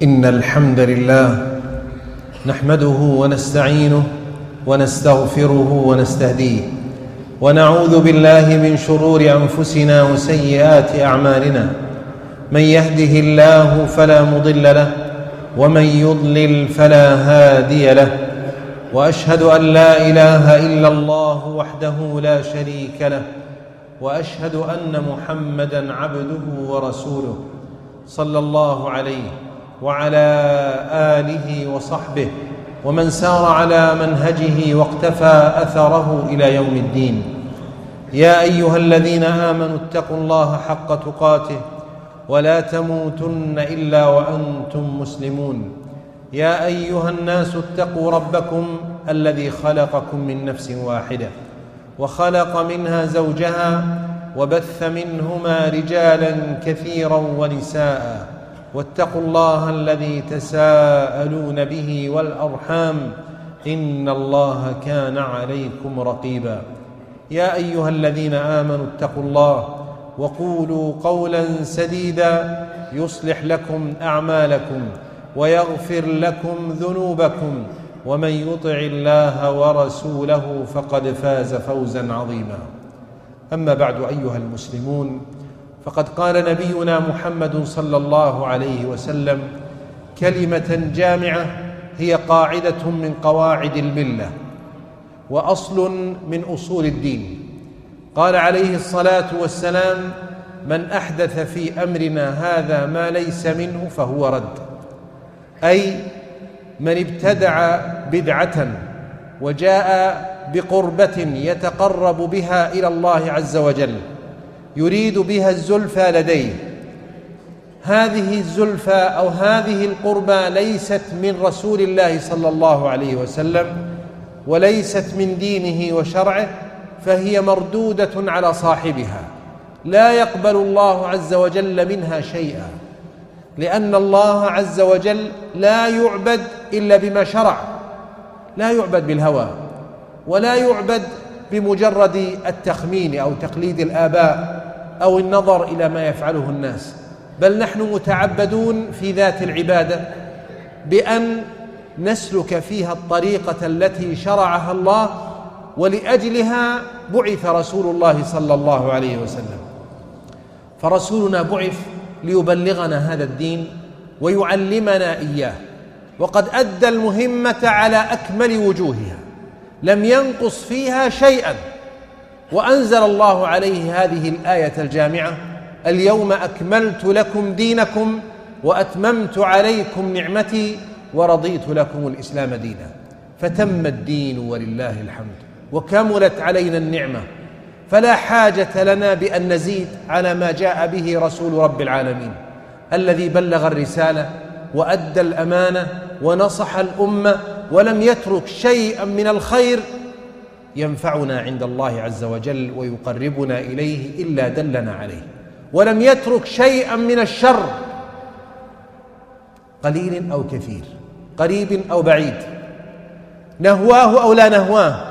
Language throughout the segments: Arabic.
إن الحمد لله نحمده ونستعينه ونستغفره ونستهديه، ونعوذ بالله من شرور أنفسنا وسيئات أعمالنا. من يهده الله فلا مضل له، ومن يضلل فلا هادي له، وأشهد أن لا إله إلا الله وحده لا شريك له، وأشهد أن محمدًا عبده ورسوله صلى الله عليه وعلى آله وصحبه ومن سار على منهجه واقتفى أثره إلى يوم الدين. يا أيها الذين آمنوا اتقوا الله حق تقاته ولا تموتن إلا وأنتم مسلمون. يا أيها الناس اتقوا ربكم الذي خلقكم من نفس واحدة وخلق منها زوجها وبث منهما رجالا كثيرا ونساء، واتقوا الله الذي تساءلون به والأرحام إن الله كان عليكم رقيبا. يا أيها الذين آمنوا اتقوا الله وقولوا قولا سديدا يصلح لكم أعمالكم ويغفر لكم ذنوبكم، ومن يطع الله ورسوله فقد فاز فوزا عظيما. أما بعد أيها المسلمون، فقد قال نبينا محمد صلى الله عليه وسلم كلمة جامعة هي قاعدة من قواعد الملة وأصل من أصول الدين. قال عليه الصلاة والسلام: من أحدث في أمرنا هذا ما ليس منه فهو رد. أي من ابتدع بدعة وجاء بقربة يتقرب بها إلى الله عز وجل يريد بها الزلفى لديه، هذه الزلفى أو هذه القربة ليست من رسول الله صلى الله عليه وسلم وليست من دينه وشرعه، فهي مردودة على صاحبها، لا يقبل الله عز وجل منها شيئا، لأن الله عز وجل لا يعبد إلا بما شرع، لا يعبد بالهوى ولا يعبد بمجرد التخمين أو تقليد الآباء أو النظر إلى ما يفعله الناس، بل نحن متعبدون في ذات العبادة بأن نسلك فيها الطريقة التي شرعها الله، ولأجلها بعث رسول الله صلى الله عليه وسلم. فرسولنا بعث ليبلغنا هذا الدين ويعلمنا إياه، وقد أدى المهمة على أكمل وجوهها، لم ينقص فيها شيئا. وأنزل الله عليه هذه الآية الجامعة: اليوم أكملت لكم دينكم وأتممت عليكم نعمتي ورضيت لكم الإسلام دينا. فتم الدين ولله الحمد، وكملت علينا النعمة، فلا حاجة لنا بأن نزيد على ما جاء به رسول رب العالمين الذي بلغ الرسالة وأدى الأمانة ونصح الأمة، ولم يترك شيئا من الخير ينفعنا عند الله عز وجل ويقربنا إليه إلا دلنا عليه، ولم يترك شيئا من الشر، قليل أو كثير، قريب أو بعيد، نهواه أو لا نهواه،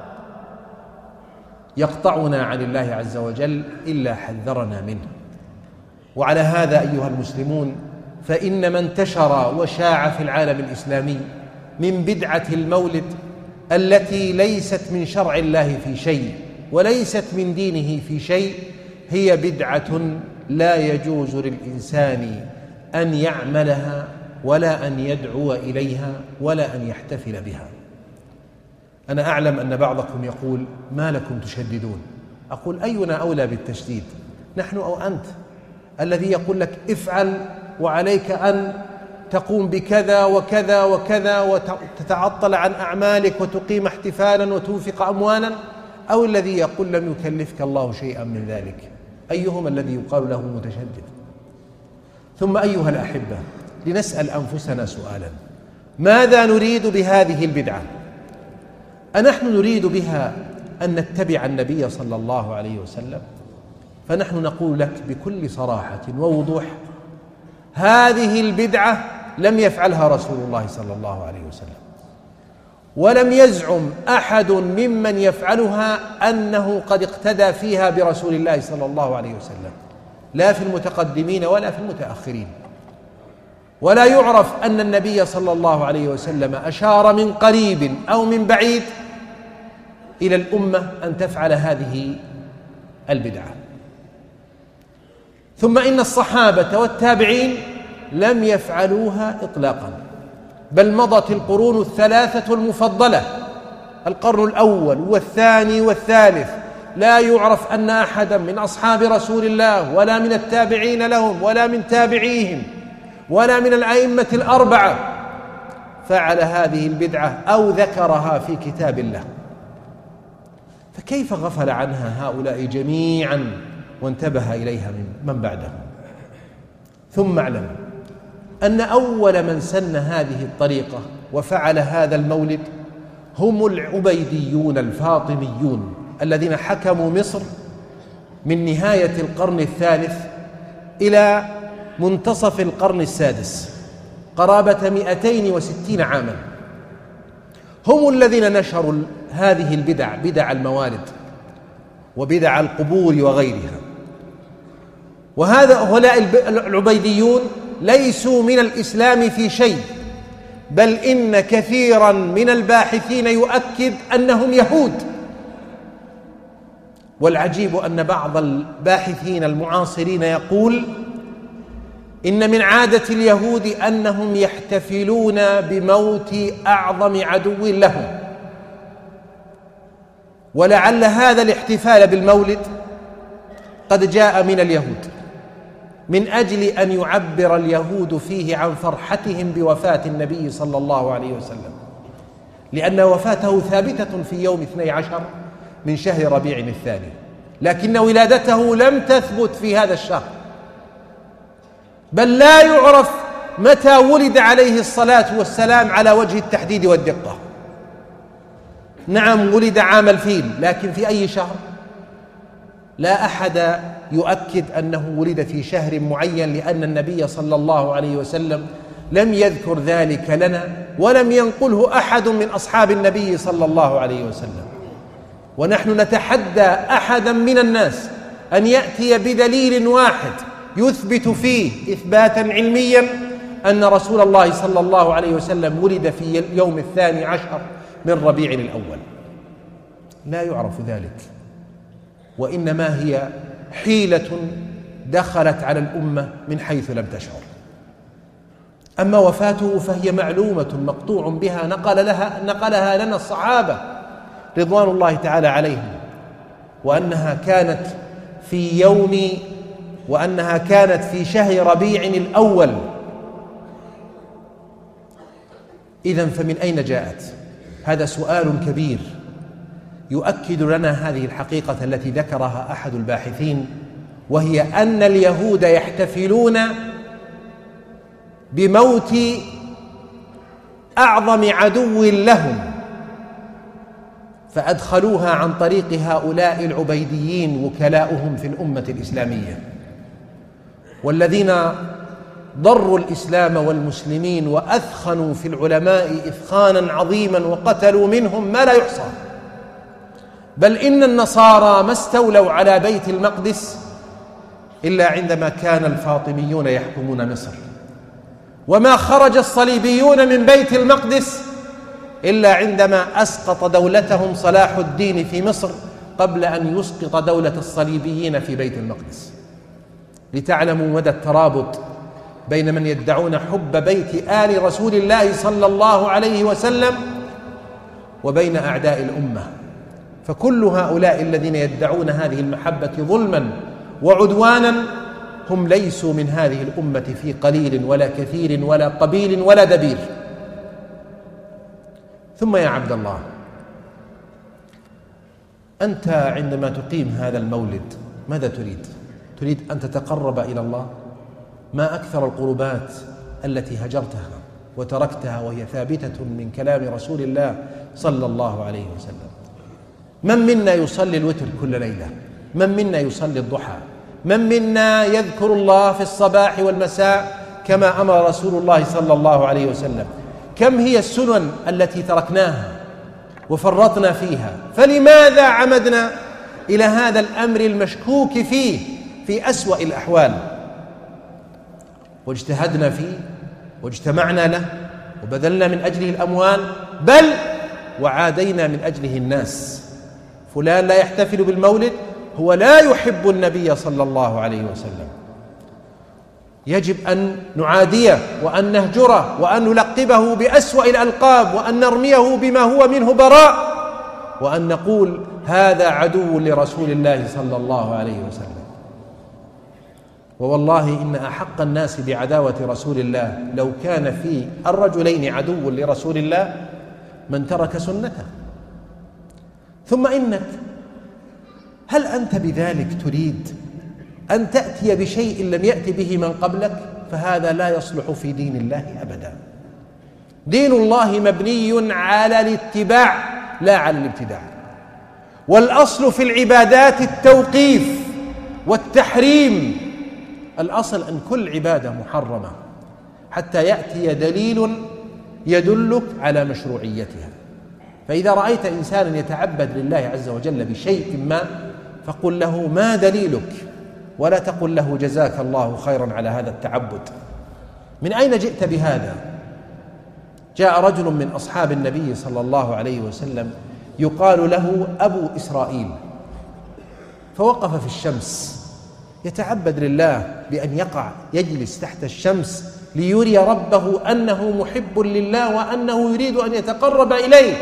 يقطعنا عن الله عز وجل إلا حذرنا منه. وعلى هذا أيها المسلمون، فإن ما انتشر وشاع في العالم الإسلامي من بدعة المولد التي ليست من شرع الله في شيء وليست من دينه في شيء، هي بدعة لا يجوز للإنسان أن يعملها ولا أن يدعو إليها ولا أن يحتفل بها. أنا أعلم أن بعضكم يقول: ما لكم تشددون؟ أقول: أينا أولى بالتشديد، نحن أو أنت؟ الذي يقول لك افعل وعليك أن تقوم بكذا وكذا وكذا وتتعطل عن أعمالك وتقيم احتفالا وتنفق أموالا، أو الذي يقول لم يكلفك الله شيئا من ذلك؟ أيهما الذي يقال له متشدد؟ ثم أيها الأحبة، لنسأل أنفسنا سؤالا: ماذا نريد بهذه البدعة؟ أنحن نريد بها أن نتبع النبي صلى الله عليه وسلم؟ فنحن نقول لك بكل صراحة ووضوح: هذه البدعة لم يفعلها رسول الله صلى الله عليه وسلم، ولم يزعم أحد ممن يفعلها أنه قد اقتدى فيها برسول الله صلى الله عليه وسلم، لا في المتقدمين ولا في المتأخرين. ولا يعرف أن النبي صلى الله عليه وسلم أشار من قريب أو من بعيد إلى الأمة أن تفعل هذه البدعة. ثم إن الصحابة والتابعين لم يفعلوها إطلاقا، بل مضت القرون الثلاثة المفضلة، القرن الأول والثاني والثالث، لا يعرف أن أحدا من أصحاب رسول الله ولا من التابعين لهم ولا من تابعيهم ولا من الأئمة الأربعة فعل هذه البدعة أو ذكرها في كتاب الله. فكيف غفل عنها هؤلاء جميعا وانتبه إليها من بعدهم؟ ثم اعلم أن أول من سن هذه الطريقة وفعل هذا المولد هم العبيديون الفاطميون الذين حكموا مصر من نهاية القرن الثالث إلى منتصف القرن السادس، قرابة 260 عاما. هم الذين نشروا هذه البدع، بدع الموالد وبدع القبور وغيرها. وهؤلاء العبيديون ليسوا من الإسلام في شيء، بل إن كثيرا من الباحثين يؤكد أنهم يهود. والعجيب أن بعض الباحثين المعاصرين يقول إن من عادة اليهود أنهم يحتفلون بموت أعظم عدو لهم، ولعل هذا الاحتفال بالمولد قد جاء من اليهود من أجل أن يعبر اليهود فيه عن فرحتهم بوفاة النبي صلى الله عليه وسلم، لأن وفاته ثابتة في يوم 12 من شهر ربيع الثاني، لكن ولادته لم تثبت في هذا الشهر، بل لا يعرف متى ولد عليه الصلاة والسلام على وجه التحديد والدقة. نعم ولد عام الفيل، لكن في أي شهر؟ لا أحد يؤكد أنه ولد في شهر معين، لأن النبي صلى الله عليه وسلم لم يذكر ذلك لنا ولم ينقله أحد من أصحاب النبي صلى الله عليه وسلم. ونحن نتحدى أحدا من الناس أن يأتي بدليل واحد يثبت فيه إثباتا علميا أن رسول الله صلى الله عليه وسلم ولد في اليوم 12 من ربيع الأول. لا يعرف ذلك، وإنما هي حيلة دخلت على الأمة من حيث لم تشعر. أما وفاته فهي معلومة مقطوع بها، نقلها لنا الصحابة رضوان الله تعالى عليهم، وأنها كانت في شهر ربيع الأول. إذن فمن أين جاءت؟ هذا سؤال كبير يؤكد لنا هذه الحقيقة التي ذكرها أحد الباحثين، وهي أن اليهود يحتفلون بموت أعظم عدو لهم، فأدخلوها عن طريق هؤلاء العبيديين وكلاؤهم في الأمة الإسلامية، والذين ضروا الإسلام والمسلمين وأثخنوا في العلماء إثخانا عظيما وقتلوا منهم ما لا يحصى. بل إن النصارى ما استولوا على بيت المقدس إلا عندما كان الفاطميون يحكمون مصر، وما خرج الصليبيون من بيت المقدس إلا عندما أسقط دولتهم صلاح الدين في مصر قبل أن يسقط دولة الصليبيين في بيت المقدس، لتعلموا مدى الترابط بين من يدعون حب بيت آل رسول الله صلى الله عليه وسلم وبين أعداء الأمة. فكل هؤلاء الذين يدعون هذه المحبة ظلما وعدوانا هم ليسوا من هذه الأمة في قليل ولا كثير ولا قبيل ولا دبير. ثم يا عبد الله، أنت عندما تقيم هذا المولد ماذا تريد؟ تريد أن تتقرب إلى الله؟ ما أكثر القربات التي هجرتها وتركتها وهي ثابتة من كلام رسول الله صلى الله عليه وسلم. من منا يصلي الوتر كل ليلة؟ من منا يصلي الضحى؟ من منا يذكر الله في الصباح والمساء كما أمر رسول الله صلى الله عليه وسلم؟ كم هي السنن التي تركناها وفرطنا فيها؟ فلماذا عمدنا إلى هذا الأمر المشكوك فيه في أسوأ الأحوال واجتهدنا فيه واجتمعنا له وبذلنا من أجله الأموال، بل وعادينا من أجله الناس. فلان لا يحتفل بالمولد، هو لا يحب النبي صلى الله عليه وسلم. يجب أن نعاديه وأن نهجره وأن نلقبه بأسوأ الألقاب وأن نرميه بما هو منه براء، وأن نقول هذا عدو لرسول الله صلى الله عليه وسلم. ووالله إن أحق الناس بعداوة رسول الله لو كان في الرجلين عدو لرسول الله من ترك سنته. ثم إنك هل أنت بذلك تريد أن تأتي بشيء لم يأت به من قبلك؟ فهذا لا يصلح في دين الله أبدا. دين الله مبني على الاتباع لا على الابتداع، والأصل في العبادات التوقيف والتحريم. الأصل أن كل عبادة محرمة حتى يأتي دليل يدلك على مشروعيتها. فإذا رأيت إنسانا يتعبد لله عز وجل بشيء ما فقل له ما دليلك، ولا تقل له جزاك الله خيرا على هذا التعبد. من أين جئت بهذا؟ جاء رجل من أصحاب النبي صلى الله عليه وسلم يقال له أبو إسرائيل، فوقف في الشمس يتعبد لله بأن يجلس تحت الشمس ليري ربه أنه محب لله وأنه يريد أن يتقرب إليه.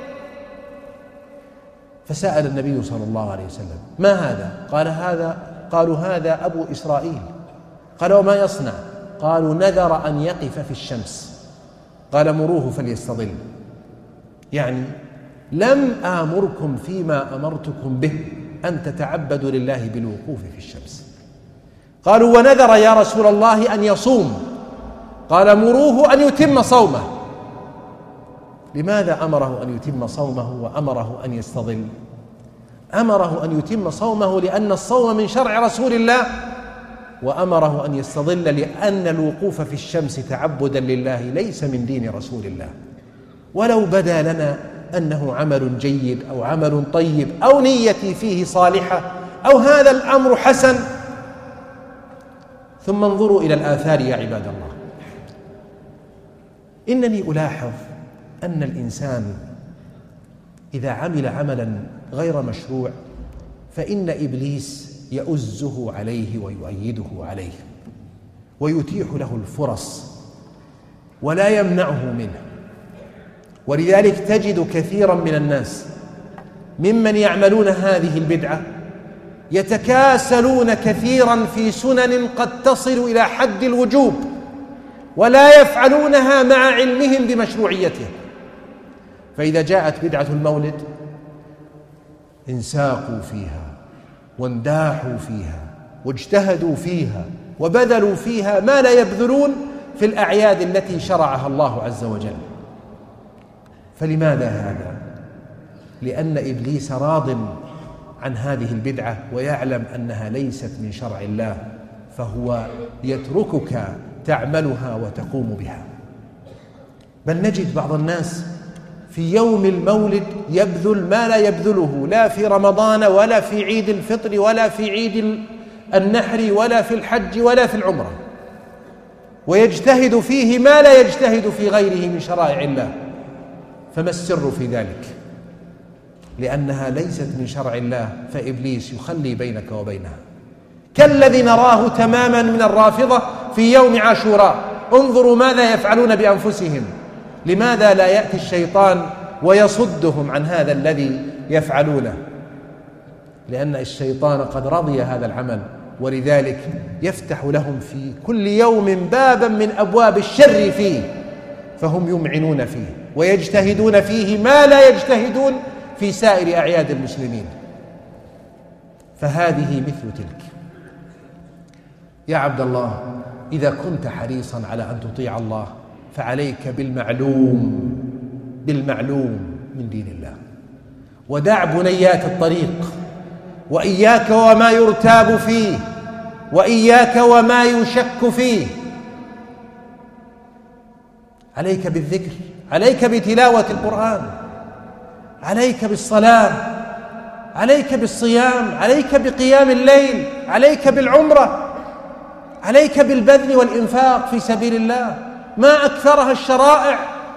فسأل النبي صلى الله عليه وسلم ما هذا؟ قالوا هذا أبو إسرائيل. قال وما يصنع؟ قالوا نذر أن يقف في الشمس. قال مروه فليستظل. يعني لم آمركم فيما أمرتكم به أن تتعبدوا لله بالوقوف في الشمس. قالوا ونذر يا رسول الله أن يصوم. قال مروه أن يتم صومه. لماذا أمره أن يتم صومه وأمره أن يستظل؟ أمره أن يتم صومه لأن الصوم من شرع رسول الله، وأمره أن يستظل لأن الوقوف في الشمس تعبدا لله ليس من دين رسول الله. ولو بدا لنا أنه عمل جيد أو عمل طيب أو نيتي فيه صالحة أو هذا الأمر حسن. ثم انظروا إلى الآثار يا عباد الله. إنني ألاحظ أن الإنسان إذا عمل عملا غير مشروع فإن إبليس يؤزه عليه ويؤيده عليه ويتيح له الفرص ولا يمنعه منه. ولذلك تجد كثيرا من الناس ممن يعملون هذه البدعة يتكاسلون كثيرا في سنن قد تصل إلى حد الوجوب ولا يفعلونها مع علمهم بمشروعيتها. فإذا جاءت بدعة المولد انساقوا فيها وانداحوا فيها واجتهدوا فيها وبذلوا فيها ما لا يبذلون في الأعياد التي شرعها الله عز وجل. فلماذا هذا؟ لأن إبليس راض عن هذه البدعة ويعلم أنها ليست من شرع الله، فهو يتركك تعملها وتقوم بها. بل نجد بعض الناس في يوم المولد يبذل ما لا يبذله لا في رمضان ولا في عيد الفطر ولا في عيد النحر ولا في الحج ولا في العمرة، ويجتهد فيه ما لا يجتهد في غيره من شرائع الله. فما السر في ذلك؟ لأنها ليست من شرع الله، فإبليس يخلي بينك وبينها. كالذي نراه تماما من الرافضة في يوم عاشوراء. انظروا ماذا يفعلون بأنفسهم. لماذا لا يأتي الشيطان ويصدهم عن هذا الذي يفعلونه؟ لأن الشيطان قد رضي هذا العمل، ولذلك يفتح لهم في كل يوم بابا من أبواب الشر فيه، فهم يمعنون فيه ويجتهدون فيه ما لا يجتهدون في سائر أعياد المسلمين. فهذه مثل تلك. يا عبد الله، إذا كنت حريصا على أن تطيع الله فعليك بالمعلوم من دين الله، ودع بنيات الطريق، وإياك وما يرتاب فيه، وإياك وما يشك فيه. عليك بالذكر، عليك بتلاوة القرآن، عليك بالصلاة، عليك بالصيام، عليك بقيام الليل، عليك بالعمرة، عليك بالبذل والإنفاق في سبيل الله. ما أكثرها الشرائع.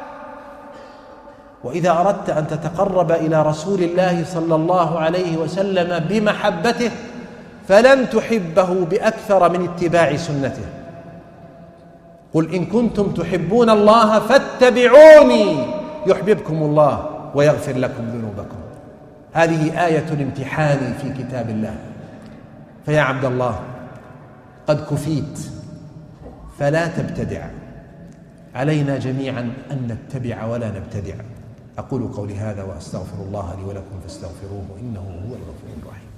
وإذا أردت أن تتقرب إلى رسول الله صلى الله عليه وسلم بمحبته فلن تحبه بأكثر من اتباع سنته. قل إن كنتم تحبون الله فاتبعوني يحببكم الله ويغفر لكم ذنوبكم. هذه آية الامتحان في كتاب الله. فيا عبد الله قد كفيت فلا تبتدع، علينا جميعا أن نتبع ولا نبتدع. أقول قولي هذا وأستغفر الله لي ولكم فاستغفروه إنه هو الغفور الرحيم.